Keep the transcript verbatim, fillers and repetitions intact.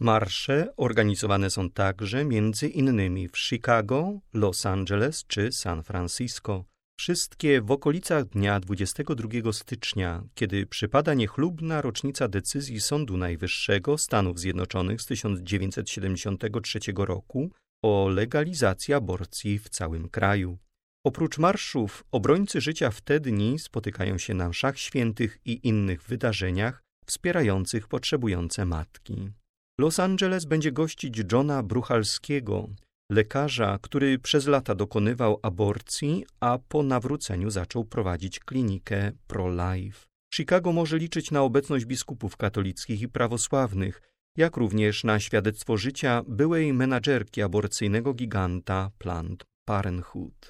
Marsze organizowane są także między innymi w Chicago, Los Angeles czy San Francisco. Wszystkie w okolicach dnia dwudziestego drugiego stycznia, kiedy przypada niechlubna rocznica decyzji Sądu Najwyższego Stanów Zjednoczonych z tysiąc dziewięćset siedemdziesiątego trzeciego roku o legalizacji aborcji w całym kraju. Oprócz marszów, obrońcy życia w te dni spotykają się na mszach świętych i innych wydarzeniach wspierających potrzebujące matki. Los Angeles będzie gościć Johna Bruchalskiego, lekarza, który przez lata dokonywał aborcji, a po nawróceniu zaczął prowadzić klinikę pro-life. Chicago może liczyć na obecność biskupów katolickich i prawosławnych, jak również na świadectwo życia byłej menadżerki aborcyjnego giganta Planned Parenthood.